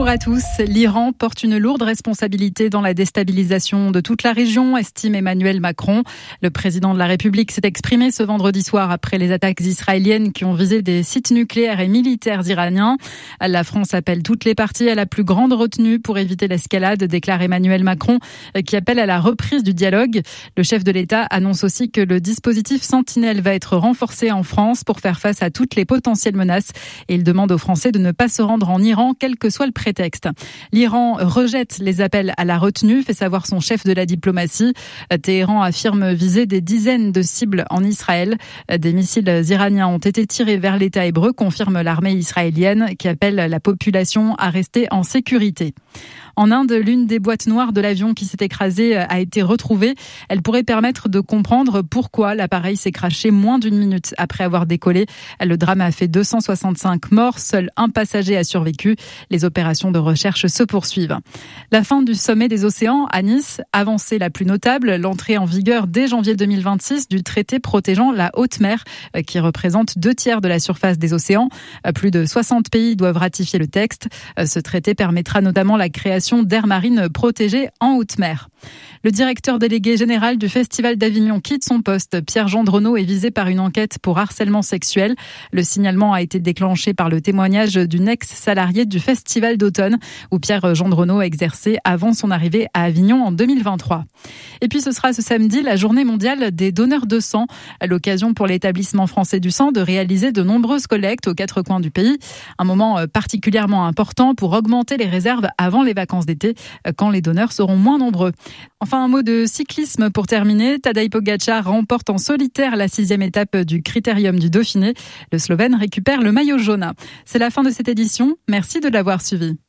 Bonjour à tous. L'Iran porte une lourde responsabilité dans la déstabilisation de toute la région, estime Emmanuel Macron. Le président de la République s'est exprimé ce vendredi soir après les attaques israéliennes qui ont visé des sites nucléaires et militaires iraniens. La France appelle toutes les parties à la plus grande retenue pour éviter l'escalade, déclare Emmanuel Macron, qui appelle à la reprise du dialogue. Le chef de l'État annonce aussi que le dispositif Sentinelle va être renforcé en France pour faire face à toutes les potentielles menaces. Et il demande aux Français de ne pas se rendre en Iran, quel que soit le prétexte. L'Iran rejette les appels à la retenue, fait savoir son chef de la diplomatie. Téhéran affirme viser des dizaines de cibles en Israël. Des missiles iraniens ont été tirés vers l'État hébreu, confirme l'armée israélienne, qui appelle la population à rester en sécurité. En Inde, l'une des boîtes noires de l'avion qui s'est écrasé a été retrouvée. Elle pourrait permettre de comprendre pourquoi l'appareil s'est crashé moins d'une minute après avoir décollé. Le drame a fait 265 morts. Seul un passager a survécu. Les opérations de recherche se poursuivent. La fin du sommet des océans à Nice, avancée la plus notable, l'entrée en vigueur dès janvier 2026 du traité protégeant la haute mer, qui représente 2/3 de la surface des océans. Plus de 60 pays doivent ratifier le texte. Ce traité permettra notamment la création d'aires marines protégées en haute mer. Le directeur délégué général du Festival d'Avignon quitte son poste. Pierre Gendronneau est visé par une enquête pour harcèlement sexuel. Le signalement a été déclenché par le témoignage d'une ex-salariée du Festival d'automne où Pierre Gendronneau exerçait avant son arrivée à Avignon en 2023. Et puis ce sera ce samedi la journée mondiale des donneurs de sang, à l'occasion pour l'établissement français du sang de réaliser de nombreuses collectes aux 4 coins du pays. Un moment particulièrement important pour augmenter les réserves avant les vacances d'été, quand les donneurs seront moins nombreux. Enfin, un mot de cyclisme pour terminer. Tadej Pogačar remporte en solitaire la 6e étape du Critérium du Dauphiné. Le Slovène récupère le maillot jaune. C'est la fin de cette édition. Merci de l'avoir suivi.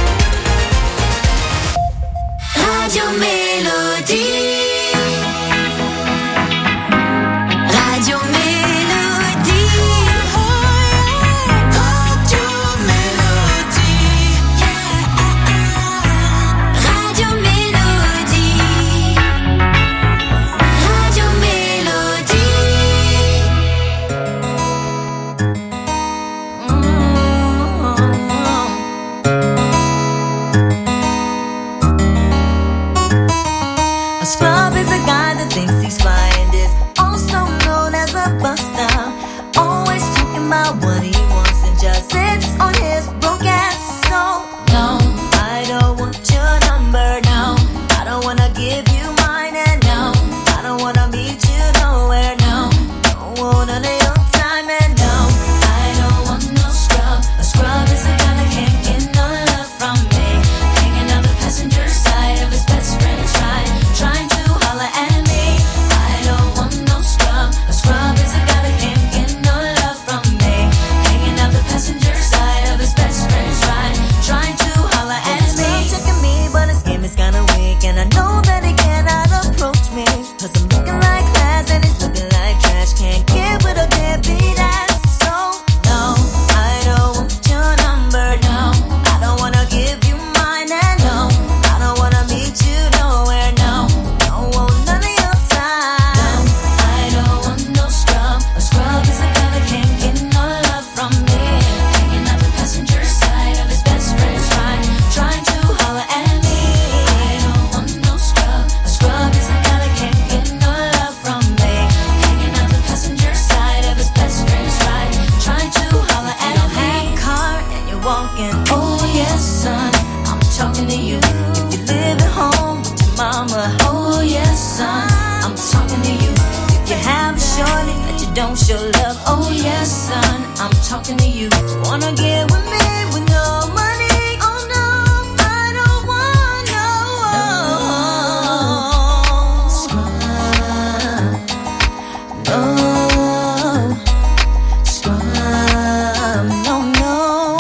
Radio Mélodie. Radio Mélodie. Radio Mélodie. Radio Mélodie. Radio Mélodie. A scrub is a guy that thinks he's flying this, also known as a buster. Always talking about what he wants and just sits on his broke ass. So no, I don't want your number. No, I don't wanna give you mine. And no, I don't wanna meet you nowhere. No, don't want none of your time. And no, I don't want no scrub. A scrub is a guy that can't get no love from me, hanging on the passenger side of his best friend's ride, trying to holler at me. I don't want no scrub. A scrub is a guy that can't get no love from me, hanging out the passenger side of his best friend's ride, trying to holler at me. He's checking me, but his game is kinda weak, and I know that he cannot approach me, 'cause I'm looking like class and he's looking like trash. Can't get with a deadbeat ass. So no, I don't want your number. No, I don't wanna give you mine. And no, I don't wanna meet you nowhere. No, don't want none of your time. No, I don't want no scrub. A scrub is a guy that can't get no love from me, hanging out the passenger side of his best friend's ride, trying to holler at me. I don't want no scrub. A scrub is a guy that can't get no love from me, hanging out the passenger side of his best friend's ride, trying to holler at me. You don't have a car and you're walking. Oh yes, son, I'm talking to you. If you live at home with your mama. Oh yes, son, I'm talking to you. If you have a shorty that you don't show love. Oh yes, son, I'm talking to you. Wanna get with me with no money? Oh no, I don't want no scrub. No scrub. No, no.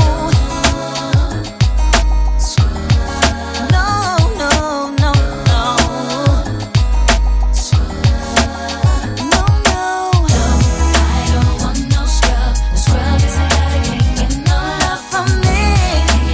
Scrub. No, no, no, no. Scrub. No, no. I don't want no scrub. A scrub is a guy that can't get no love from me.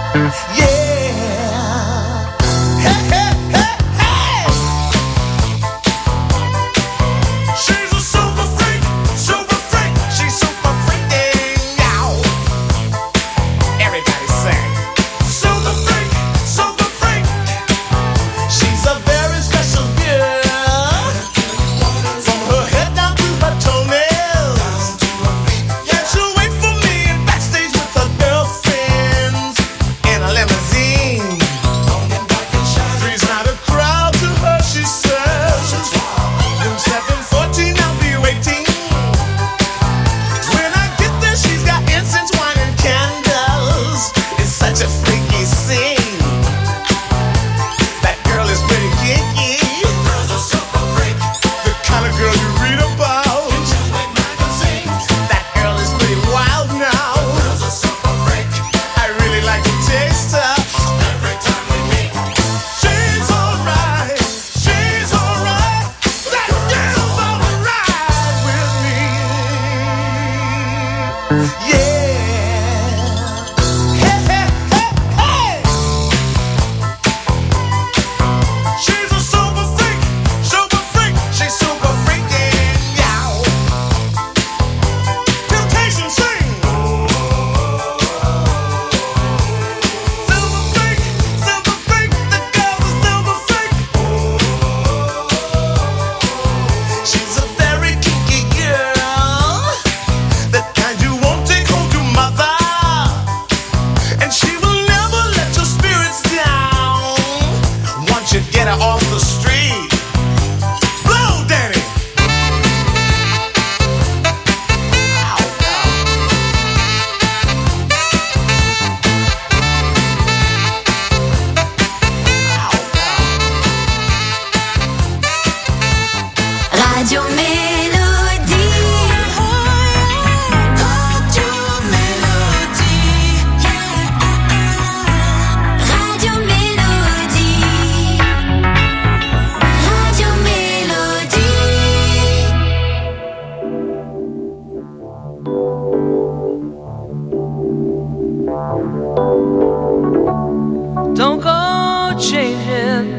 Don't go changing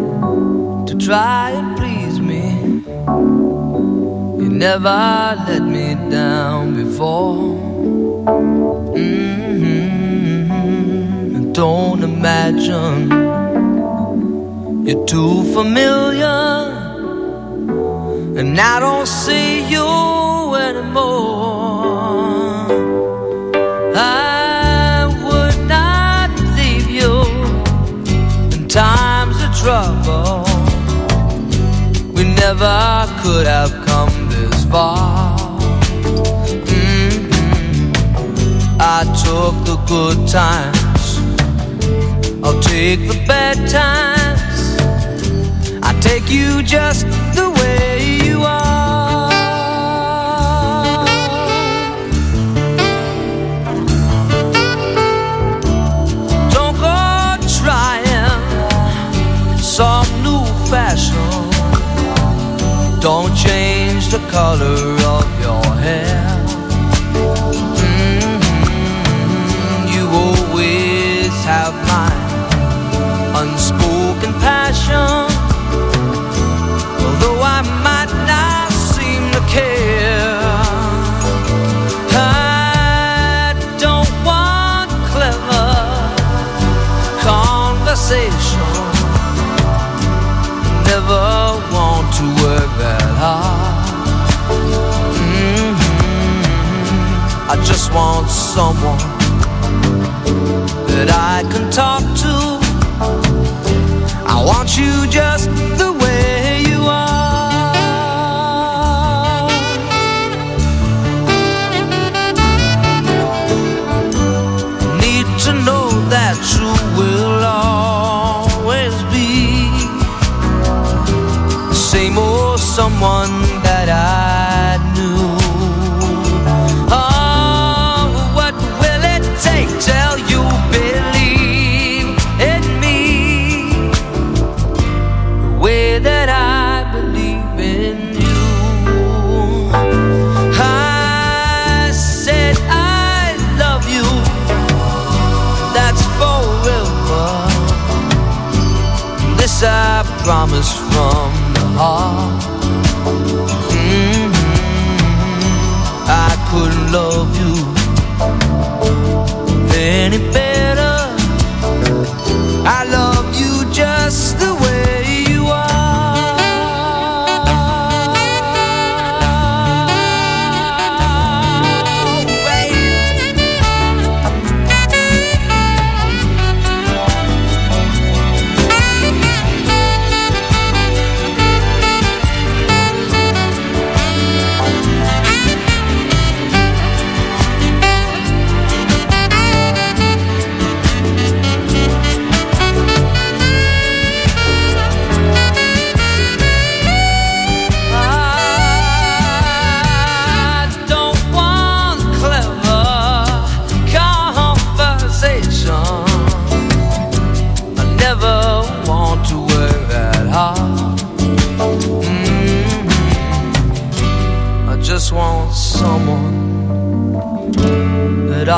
to try and please me. You never let me down before. Don't imagine you're too familiar, and I don't see you anymore. I would not leave you in times of trouble. We never could have come this far. I took the good times, I'll take the bad times. I take you just the way you are. Don't go trying some new fashion. Don't change the color of your hair. You always have my unspoken passion, although I might not seem to care. I don't want clever conversation, never want to work that hard. I just want someone that I can talk to. I want you just the way you are. Need to know that you will always be the same old someone that I knew. Oh, what will it take till you believe in me?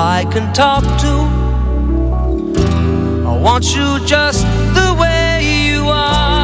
I can talk to. I want you just the way you are.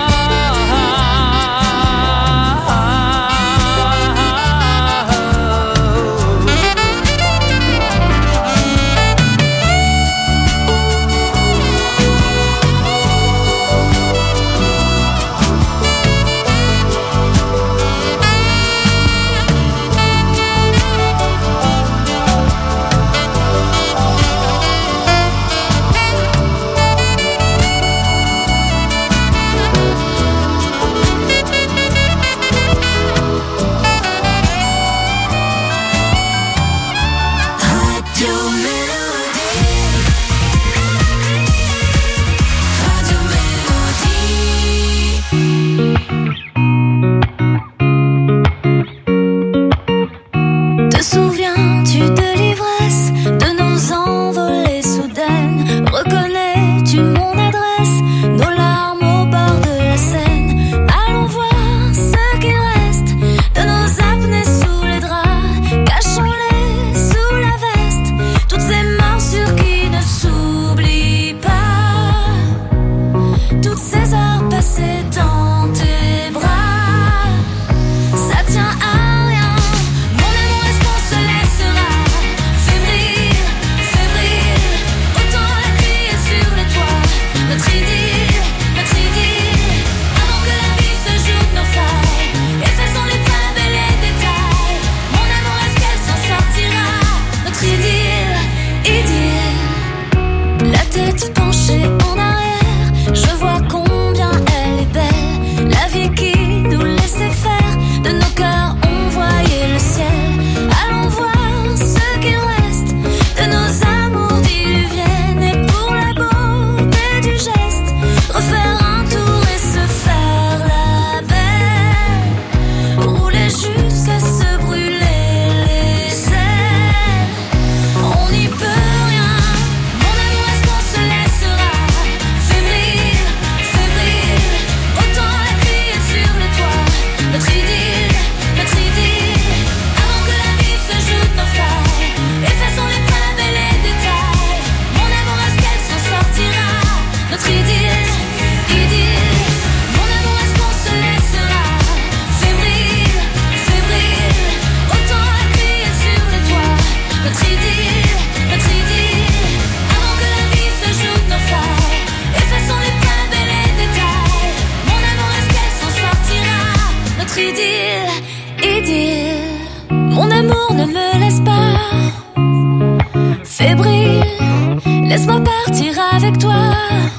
Laisse-moi partir avec toi.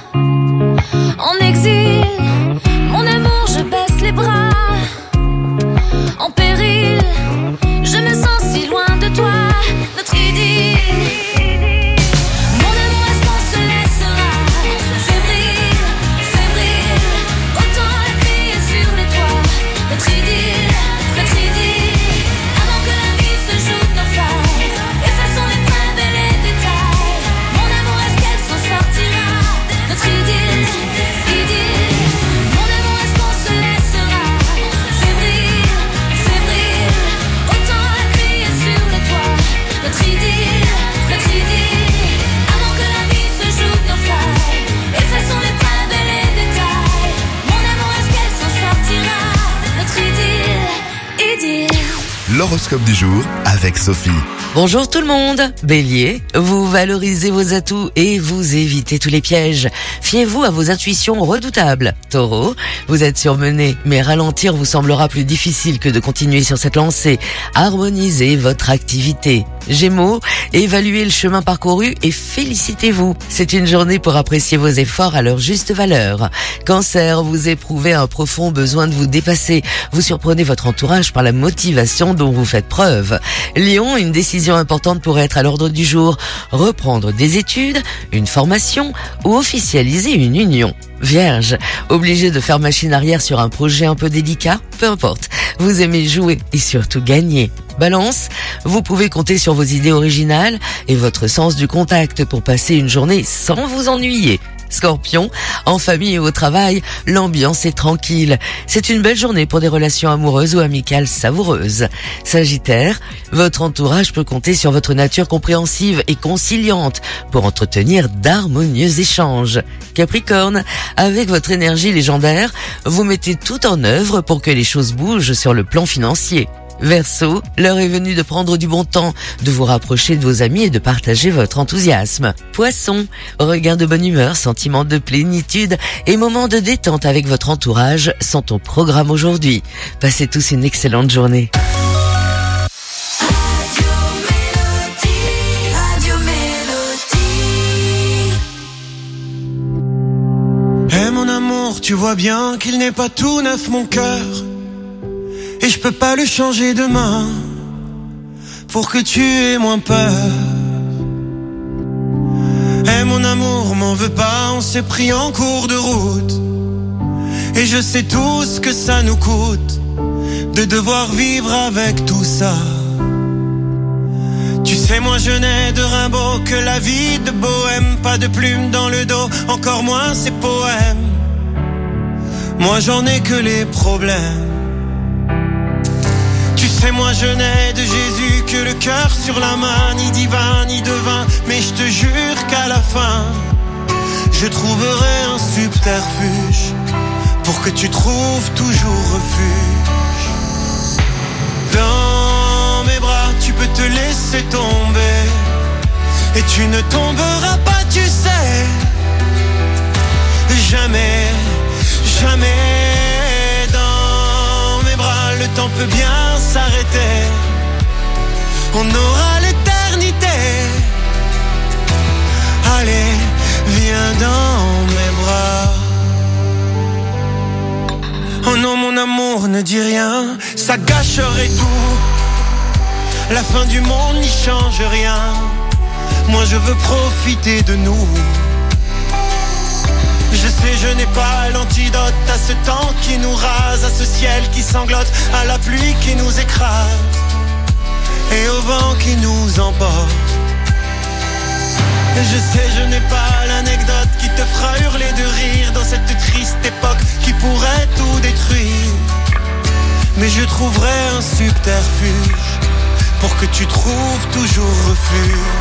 En exil, mon amour, je baisse les bras. En péril, je me sens si loin de toi. Notre idylle. Mon amour, est-ce qu'on se laissera fébrile, fébrile, autant à crier sur les toits. Notre idylle, avant que la vie se joue de nos failles. Effaçons les preuves et les détails. Mon amour, est-ce qu'elle s'en sortira? Notre idylle, idylle. Mon amour, est-ce qu'on se laissera fébrile, fébrile, autant à crier sur les toits. Notre idylle, avant que la vie se joue de nos failles. Effaçons les preuves et les détails. Mon amour, est-ce qu'elle s'en sortira? Notre idylle, idylle. L'horoscope du jour avec Sophie. Bonjour tout le monde. Bélier, vous valorisez vos atouts et vous évitez tous les pièges. Fiez-vous à vos intuitions redoutables. Taureau, vous êtes surmené, mais ralentir vous semblera plus difficile que de continuer sur cette lancée. Harmonisez votre activité. Gémeaux, évaluez le chemin parcouru et félicitez-vous. C'est une journée pour apprécier vos efforts à leur juste valeur. Cancer, vous éprouvez un profond besoin de vous dépasser. Vous surprenez votre entourage par la motivation dont vous faites preuve. Lion, une décision importante pourrait être à l'ordre du jour. Reprendre des études, une formation ou officialiser une union. Vierge, obligé de faire machine arrière sur un projet un peu délicat? Peu importe, vous aimez jouer et surtout gagner. Balance, vous pouvez compter sur vos idées originales et votre sens du contact pour passer une journée sans vous ennuyer. Scorpion, en famille et au travail, l'ambiance est tranquille. C'est une belle journée pour des relations amoureuses ou amicales savoureuses. Sagittaire, votre entourage peut compter sur votre nature compréhensive et conciliante pour entretenir d'harmonieux échanges. Capricorne, avec votre énergie légendaire, vous mettez tout en œuvre pour que les choses bougent sur le plan financier. Verseau, l'heure est venue de prendre du bon temps, de vous rapprocher de vos amis et de partager votre enthousiasme. Poisson, regain de bonne humeur, sentiment de plénitude et moments de détente avec votre entourage sont au programme aujourd'hui. Passez tous une excellente journée. Eh mon amour, tu vois bien qu'il n'est pas tout neuf mon cœur. Et je peux pas le changer demain pour que tu aies moins peur. Eh mon amour, m'en veux pas, on s'est pris en cours de route. Et je sais tout ce que ça nous coûte de devoir vivre avec tout ça. Tu sais, moi je n'ai de Rimbaud que la vie de bohème. Pas de plume dans le dos, encore moins ces poèmes. Moi j'en ai que les problèmes. Tu sais, moi je n'ai de Jésus que le cœur sur la main. Ni divin, ni devin, mais je te jure qu'à la fin je trouverai un subterfuge pour que tu trouves toujours refuge. Dans mes bras tu peux te laisser tomber et tu ne tomberas pas, tu sais. Jamais, jamais dans mes bras le temps peut bien s'arrêter. On aura l'éternité. Allez, viens dans mes bras. Oh non mon amour, ne dis rien, ça gâcherait tout. La fin du monde n'y change rien. Moi je veux profiter de nous. Je sais, je n'ai pas l'antidote à ce temps qui nous rase, à ce ciel qui sanglote, à la pluie qui nous écrase et au vent qui nous emporte. Je sais, je n'ai pas l'anecdote qui te fera hurler de rire dans cette triste époque qui pourrait tout détruire. Mais je trouverai un subterfuge pour que tu trouves toujours refuge.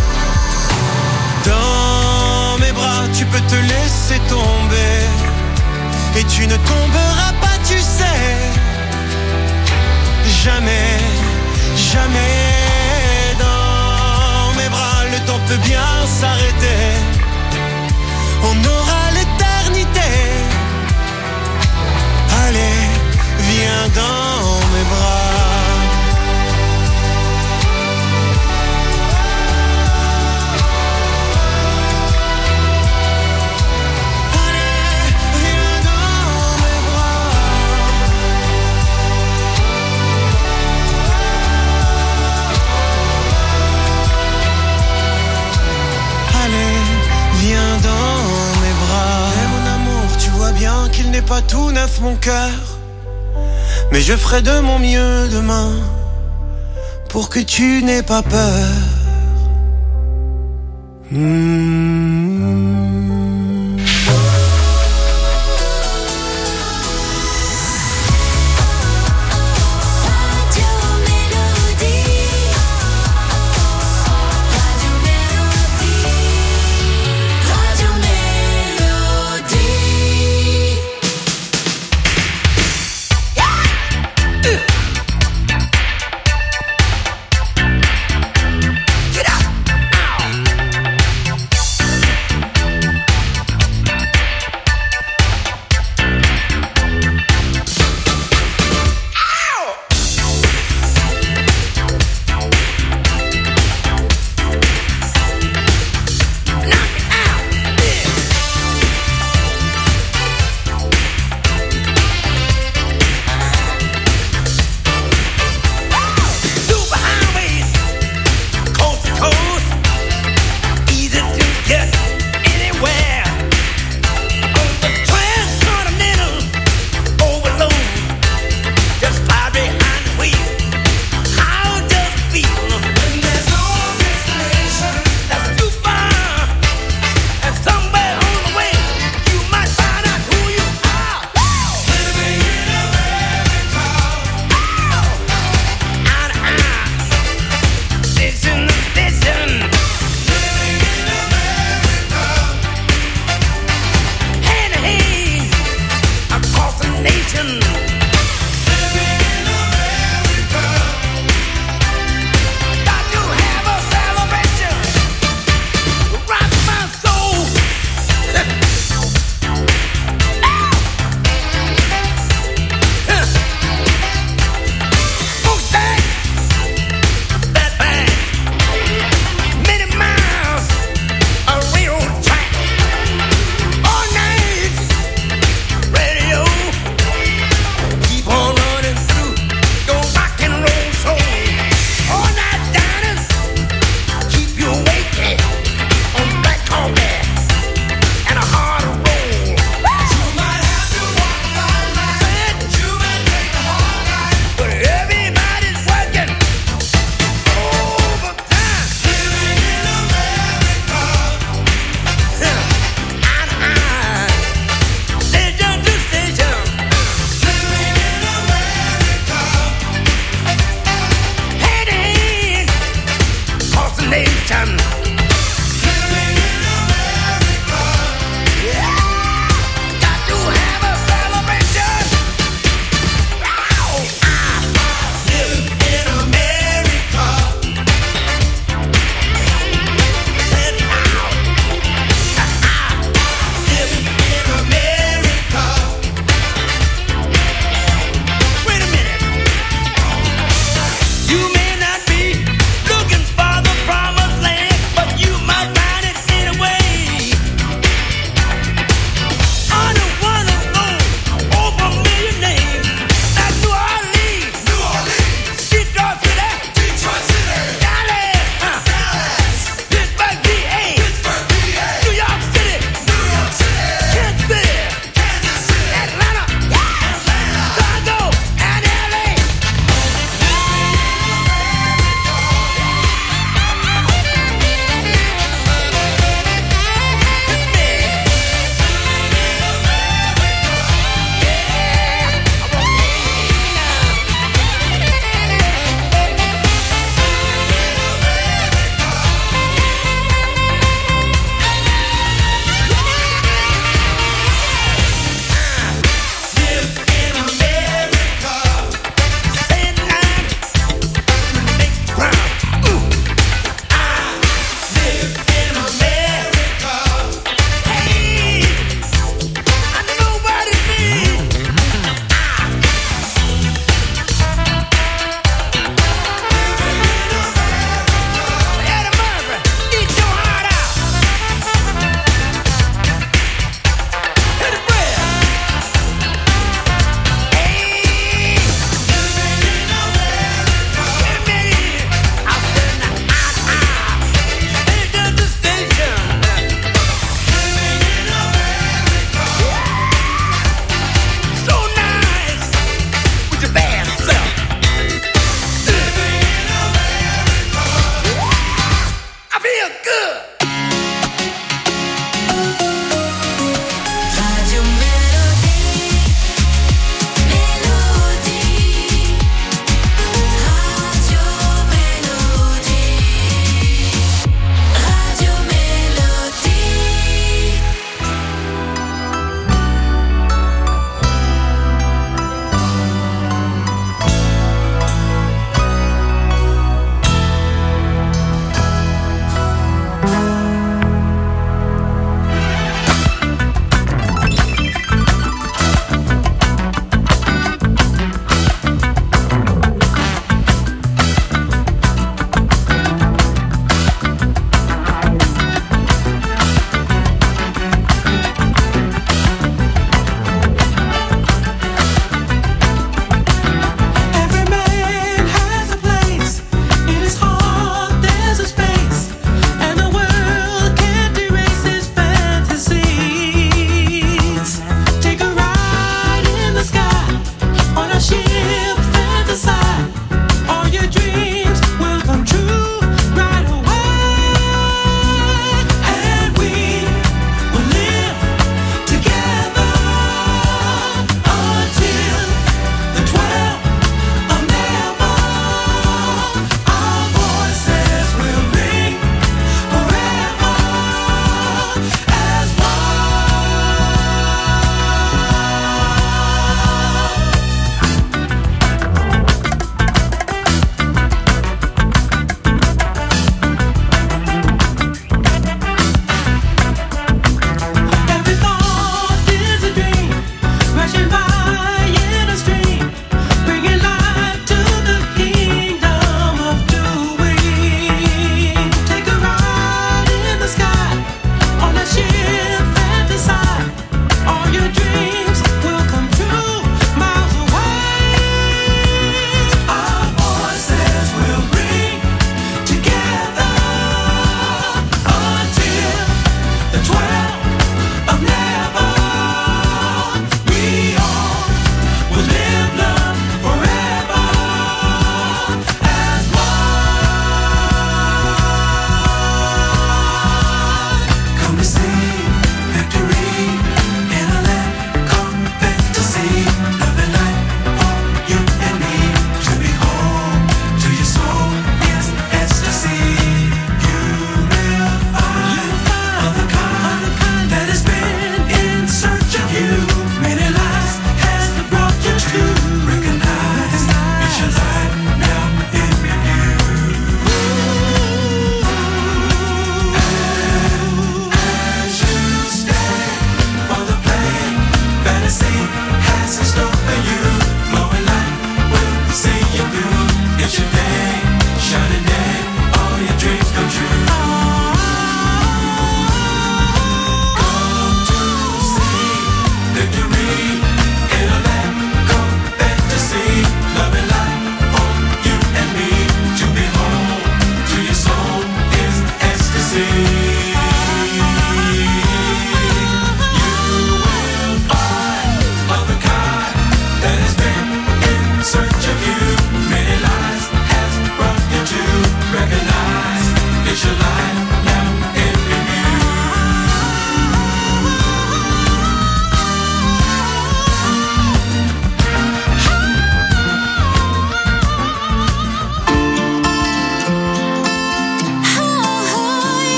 Dans mes bras, tu peux te laisser tomber et tu ne tomberas pas, tu sais. Jamais, jamais dans mes bras, le temps peut bien s'arrêter. On aura l'éternité. Allez, viens dans mes bras. Viens dans mes bras. Et mon amour, tu vois bien qu'il n'est pas tout neuf mon cœur, mais je ferai de mon mieux demain pour que tu n'aies pas peur.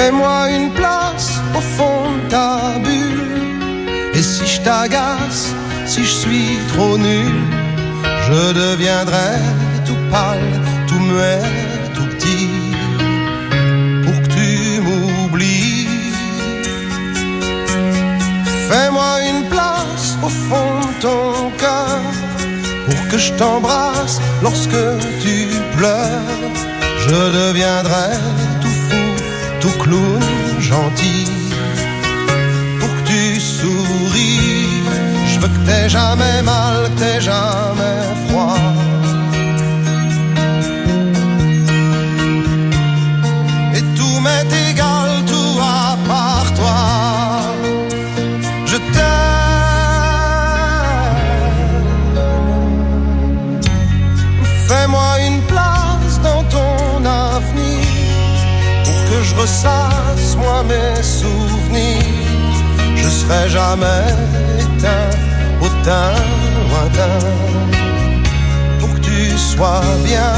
Fais-moi une place au fond de ta bulle. Et si je t'agace, si je suis trop nul, je deviendrai tout pâle, tout muet, tout petit, pour que tu m'oublies. Fais-moi une place au fond de ton cœur, pour que je t'embrasse lorsque tu pleures. Je deviendrai tout fou, tout clown, gentil, pour que tu souris. Je veux que t'aies jamais mal, que t'aies jamais froid. Et tout m'est égal, tout à part toi. Je t'aime. Fais-moi une place dans ton avenir, pour que je ressasse moi mes souvenirs. Je serai jamais éteint au teint lointain, pour que tu sois bien.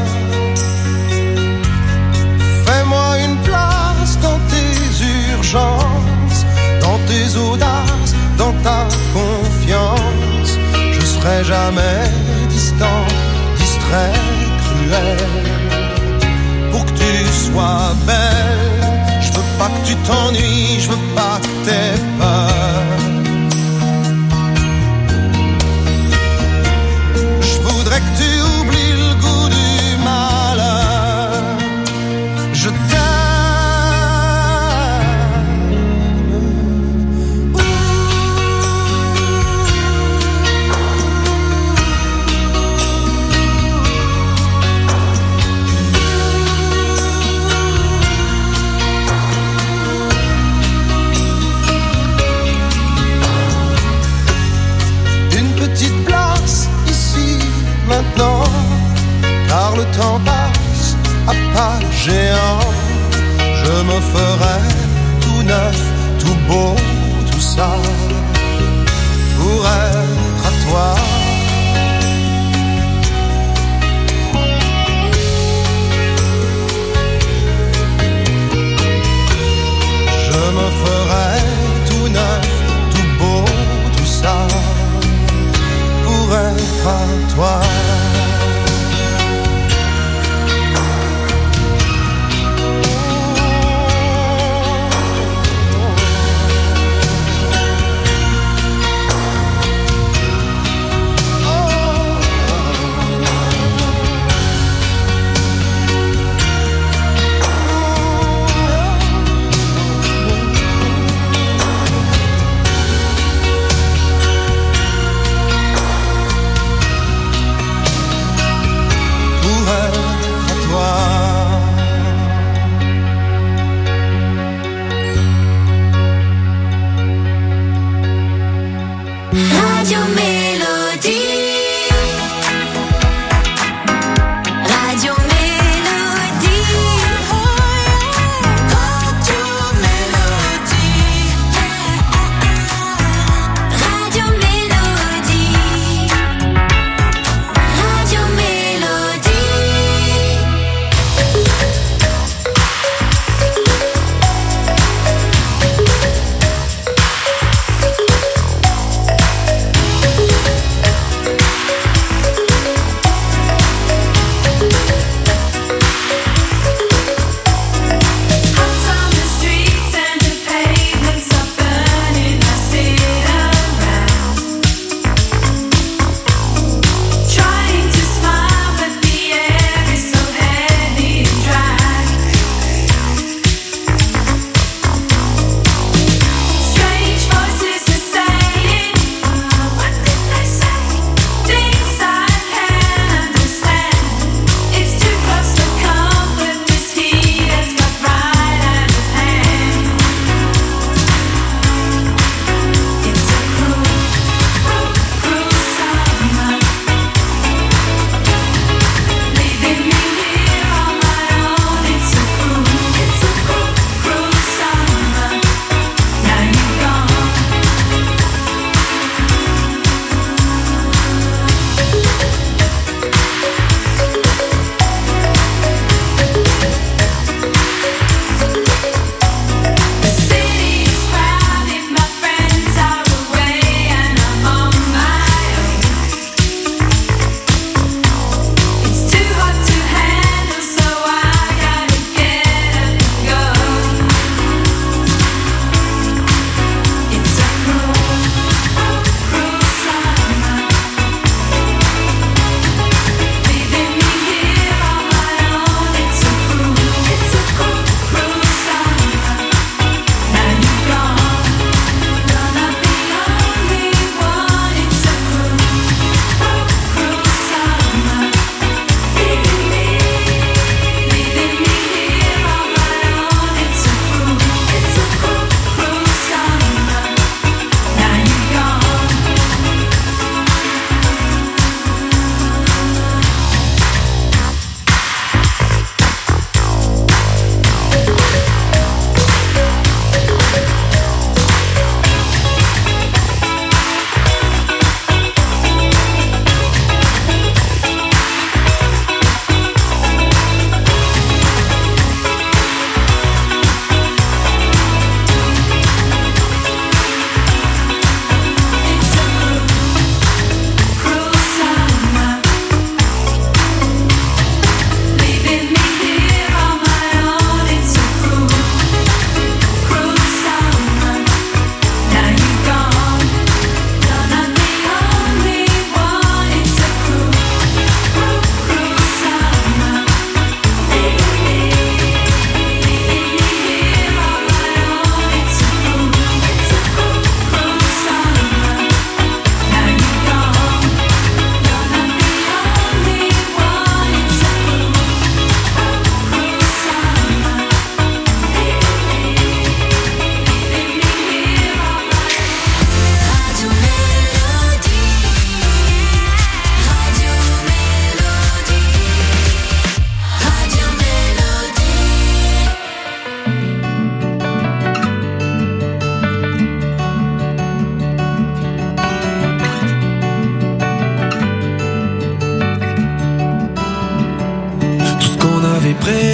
Fais-moi une place dans tes urgences, dans tes audaces, dans ta confiance. Je serai jamais distant, distrait, cruel, pour que tu sois belle. Je veux pas que tu t'ennuies, je veux pas que t'aies peur. Je voudrais que tu oublies le goût du malheur. Je t'aime. Maintenant, car le temps passe à pas géant. Je me ferai tout neuf, tout beau, tout ça, pour être à toi. Je me ferai tout neuf, tout beau, tout ça, pour être à toi.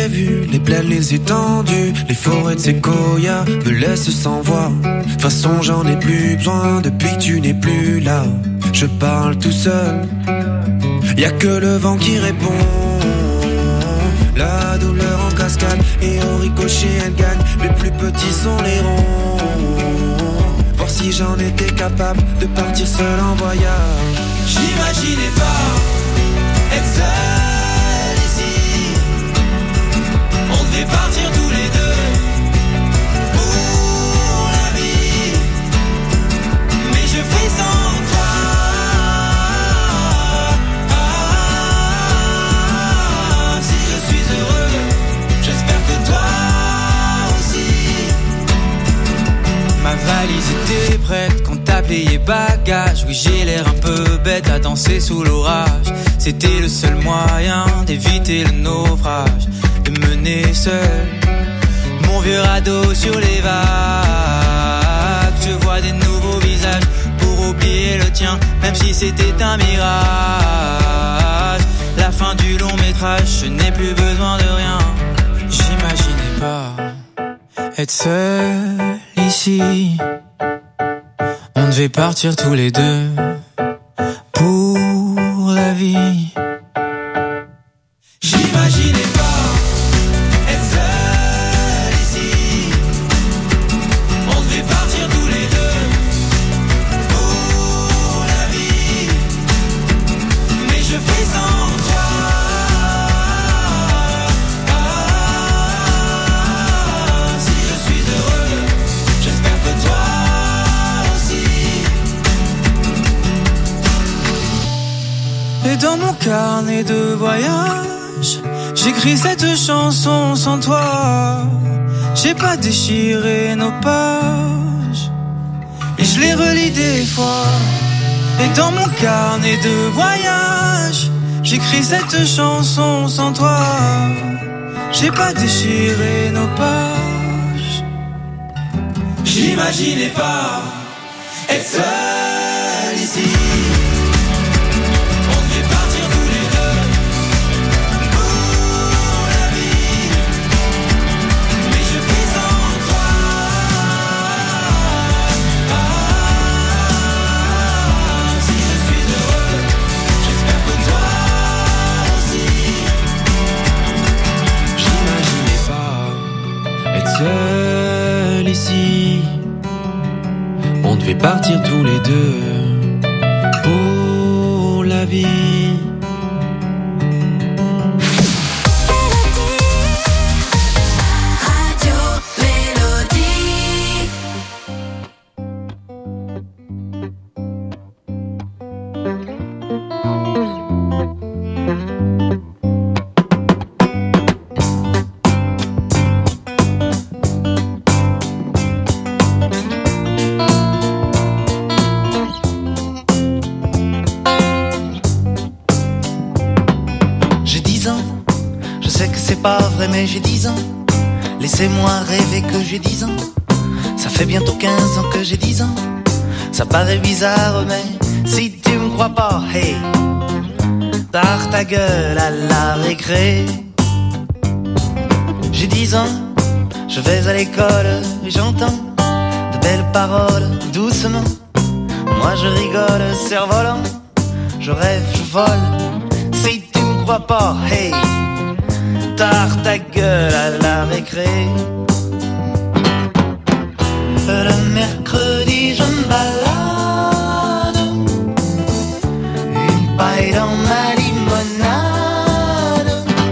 j'ai vu, les plaines, les étendues, les forêts de séquoia me laissent sans voix. De toute façon j'en ai plus besoin depuis que tu n'es plus là. Je parle tout seul, y'a que le vent qui répond. La douleur en cascade et au ricochet elle gagne. Les plus petits sont les ronds. Voir si j'en étais capable de partir seul en voyage. J'imaginais pas être seul ici. On devait partir tous les deux pour la vie. Mais je fais sans toi. Si je suis heureux, j'espère que toi aussi. Ma valise était prête quand t'as payé bagage. Oui, j'ai l'air un peu bête à danser sous l'orage. C'était le seul moyen d'éviter le naufrage, de mener seul mon vieux radeau sur les vagues. Je vois des nouveaux visages pour oublier le tien, même si c'était un mirage. La fin du long métrage, je n'ai plus besoin de rien. J'imaginais pas être seul ici. On devait partir tous les deux pour la vie. J'imaginais pas être seul ici. On devait partir tous les deux pour la vie. Mais je fais sans toi. Si je suis heureux, j'espère que toi aussi. Et dans mon carnet de voyage, j'écris cette chanson sans toi. J'ai pas déchiré nos pages et je les relis des fois. Et dans mon carnet de voyage, j'écris cette chanson sans toi. J'ai pas déchiré nos pages. J'imaginais pas être seul ici. On devait partir tous les deux pour la vie. Mais je fais sans toi. Si je suis heureux, j'espère que toi aussi. J'imaginais pas être seul ici. On devait partir tous les deux pour la vie. Radio Mélodie. J'ai 10 ans, je sais que c'est pas vrai mais j'ai 10 ans. Laissez-moi rêver que j'ai 10 ans. Ça fait bientôt 15 ans que j'ai 10 ans. Ça paraît bizarre mais si tu me crois pas, hey, tard ta gueule à la récré. J'ai 10 ans, je vais à l'école et j'entends de belles paroles doucement. Moi je rigole, cerf-volant, je rêve, je vole. Si tu me crois pas, hey, tard ta gueule à la récré. Le mercredi je me balade, une paille dans ma limonade.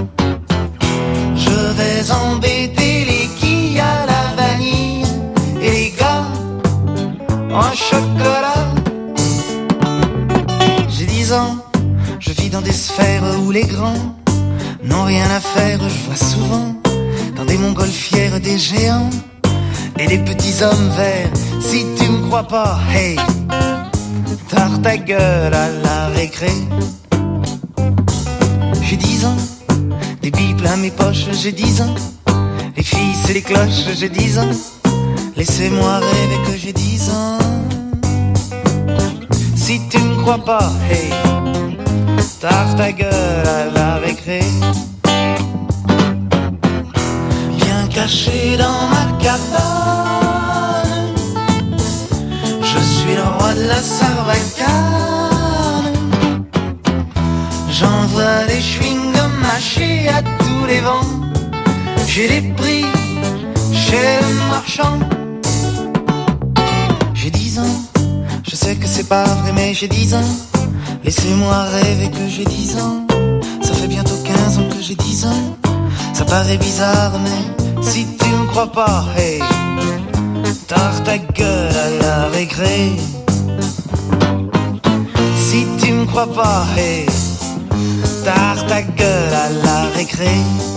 Je vais embêter les quilles à la vanille et les gars en chocolat. J'ai 10 ans, je vis dans des sphères où les grands n'ont rien à faire. Je vois souvent dans des montgolfières des géants et des petits hommes verts. Si tu me crois pas, hey, tard ta gueule à la récré. J'ai 10 ans, des billes plein mes poches, j'ai 10 ans. Les filles c'est les cloches, j'ai 10 ans. Laissez-moi rêver que j'ai 10 ans. Si tu me crois pas, hey, tard ta gueule à la récré. caché dans ma cabane. Je suis le roi de la sarbacane. J'envoie des chewing-gums mâchés à tous les vents. J'ai des prix chez le marchand. J'ai 10 ans, je sais que c'est pas vrai mais j'ai 10 ans. Laissez-moi rêver que j'ai 10 ans. Ça fait bientôt 15 ans que j'ai 10 ans. Ça paraît bizarre mais si tu me crois pas, hey, tard ta gueule à la récré. Si tu me crois pas, hey, tard ta gueule à la récré.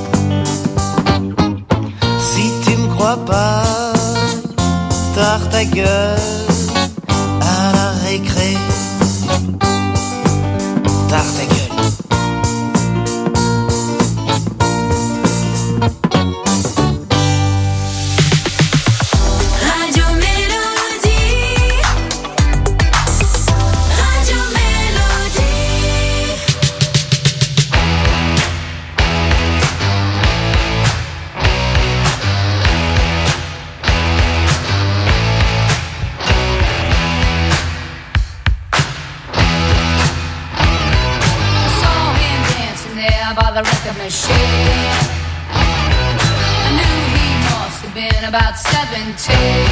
Si tu me crois pas, tard ta gueule à la récré. Tard ta gueule. About 17,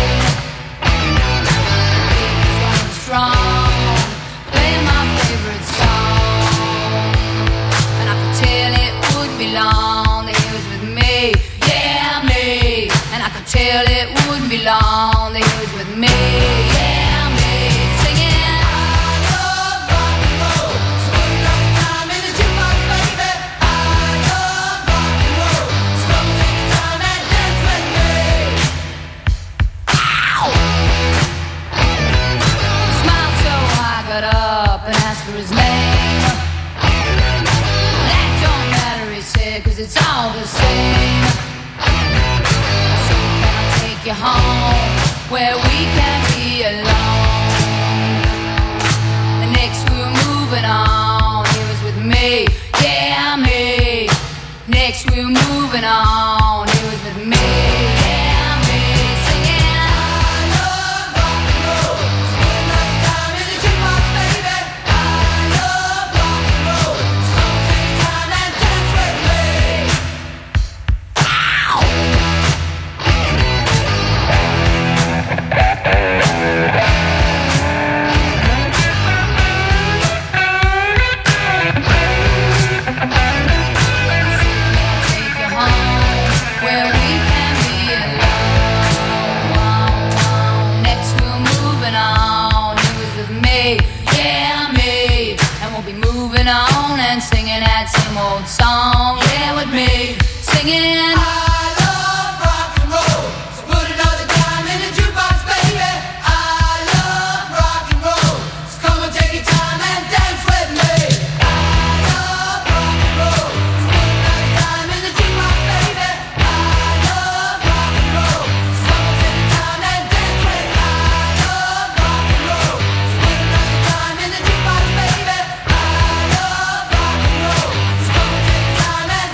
he was running strong, playing my favorite song, and I could tell it would be long that he was with me, yeah me, and I could tell it wouldn't be long that he was with me, yeah me, singing I love rock and roll, so put another time in the jukebox, baby. I love rock and roll, so come take your time and dance with me. Up and asked for his name. That don't matter, he said, 'cause it's all the same. So can I take you home where we can be alone? The next we were moving on, he was with me, yeah me. Next we were moving on, he was with me, yeah me. Singing I love rock and roll, so put another time in the jukebox, baby. I love rock and roll, so come take your time and dance with me. Take you home where we can be alone. Next we're moving on, he was with me, yeah me. And we'll be moving on and singing that same old song, yeah with me. Singing I love rock and roll, so put another time in the jukebox, baby. I love rock and roll, so come and take your time and dance with me. I love rock and roll, so put another time in the jukebox, baby. I love rock and roll, so come and take your time and dance with me. I love rock and roll, so put another time in the jukebox, baby. I love rock and roll, so come and take your time and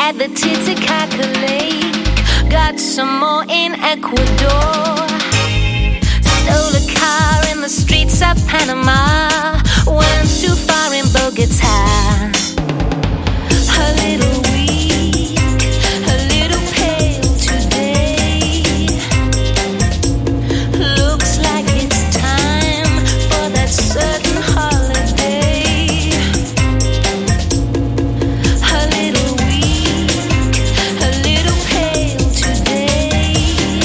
at the Titicaca Lake. Got some more in Ecuador. Stole a car in the streets of Panama. Went too far in Bogota. A little weak, a little pale today. Looks like it's time for that certain holiday. A little weak, a little pale today.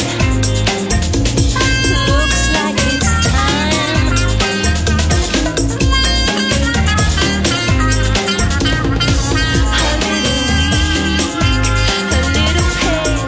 Looks like it's time. A little pale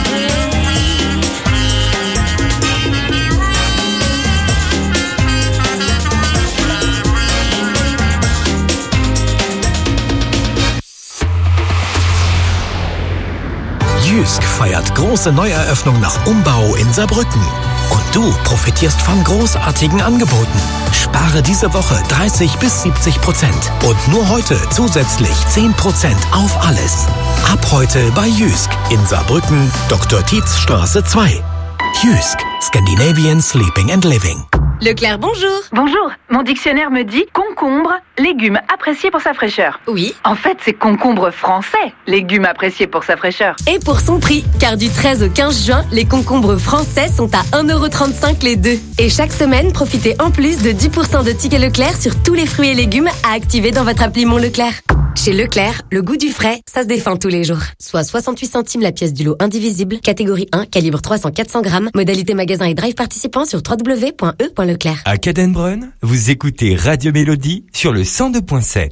Jysk feiert große Neueröffnung nach Umbau in Saarbrücken. Und du profitierst von großartigen Angeboten. Spare diese Woche 30-70%. Und nur heute zusätzlich 10% auf alles. Ab heute bei Jysk in Saarbrücken, Dr. Tietz Straße 2. Jysk, Scandinavian Sleeping and Living. Leclerc, bonjour. Bonjour. Mon dictionnaire me dit concombre, légume apprécié pour sa fraîcheur. Oui. En fait, c'est concombre français, légume apprécié pour sa fraîcheur. Et pour son prix, car du 13 au 15 juin, les concombres français sont à 1,35€ les deux. Et chaque semaine, profitez en plus de 10% de tickets Leclerc sur tous les fruits et légumes à activer dans votre appli Mon Leclerc. Chez Leclerc, le goût du frais, ça se défend tous les jours. Soit 68 centimes la pièce du lot indivisible, catégorie 1, calibre 300-400 grammes, modalité magasin et drive participant sur www.e.leclerc. À Cadenbrunn, vous écoutez Radio Mélodie sur le 102.7.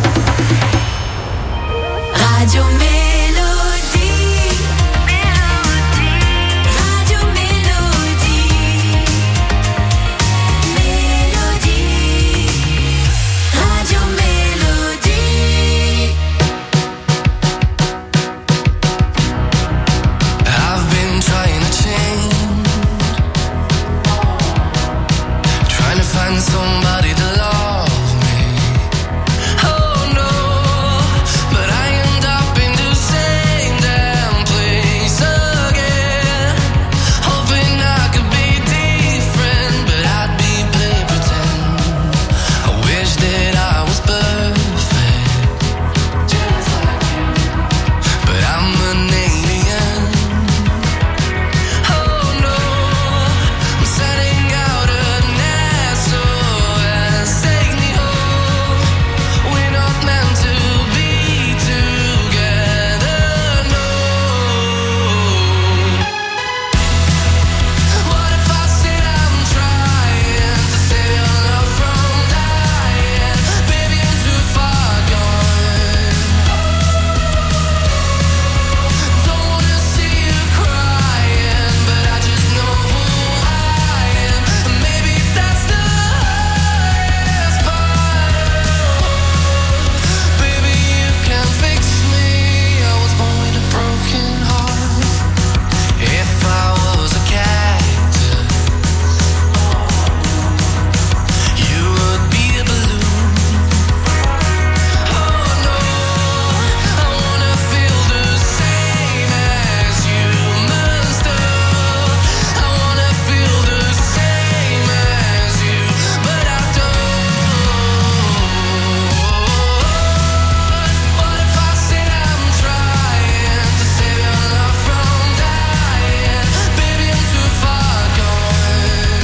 Radio Mélodie. Radio Mélodie. Mélodie. Radio Mélodie. I've been trying to change, trying to find somebody to love me. Oh no, but I end up in the same damn place again. Hoping I could be different, but I'd be play pretend. I wish that I was perfect, just like you, but I'm an alien. Oh no, I'm setting out an SOS. Take me home. We're not meant to be together. No. What if I said I'm trying to save your love from dying? Baby, I'm too far gone. Don't wanna see you crying, but I just know who I am. Maybe that's the hardest part. Baby, you can fix me. I was born with a broken heart. If I was a cactus, you would be a balloon. Oh no, I wanna feel the same as humans do. I wanna feel the same as you, but I don't. What if I said I'm trying to save your love from dying? Baby, I'm too far gone.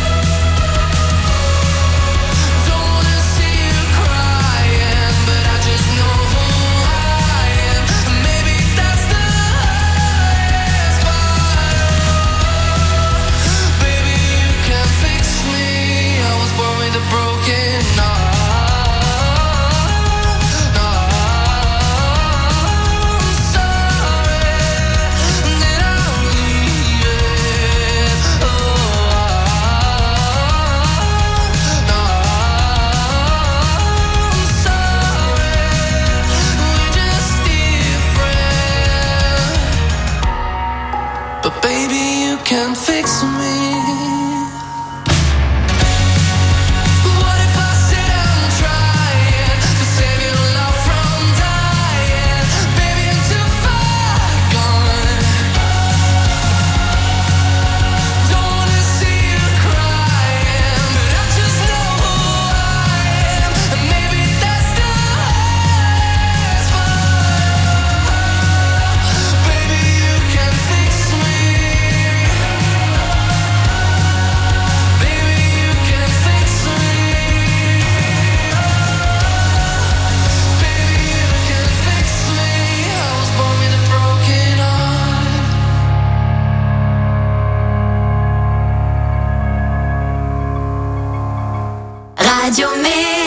Don't wanna see you crying, but I just know who I am. Maybe that's the hardest part. Baby, you can fix me. I was born with a broken heart. I'm sorry that I'm leaving. Oh, I'm sorry. We're just different. But baby, you can fix me. What if I said I'm trying to save your love from dying? Baby, I'm too Radio Mélodie.